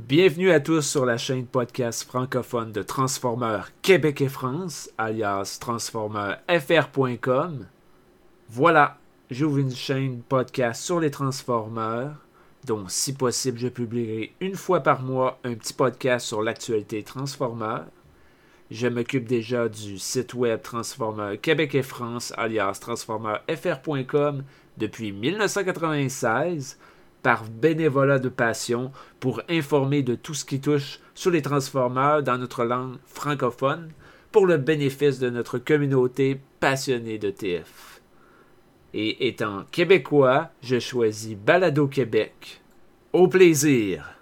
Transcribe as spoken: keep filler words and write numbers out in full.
Bienvenue à tous sur la chaîne podcast francophone de Transformeurs Québec et France, alias transformeurs f r point com. Voilà, j'ouvre une chaîne podcast sur les Transformeurs, dont si possible je publierai une fois par mois un petit podcast sur l'actualité Transformeurs. Je m'occupe déjà du site web Transformeurs Québec et France, alias transformeurs f r point com depuis dix-neuf cent quatre-vingt-seize, par bénévolat de passion pour informer de tout ce qui touche sur les Transformeurs dans notre langue francophone pour le bénéfice de notre communauté passionnée de T F. Et étant québécois, je choisis Balado Québec. Au plaisir!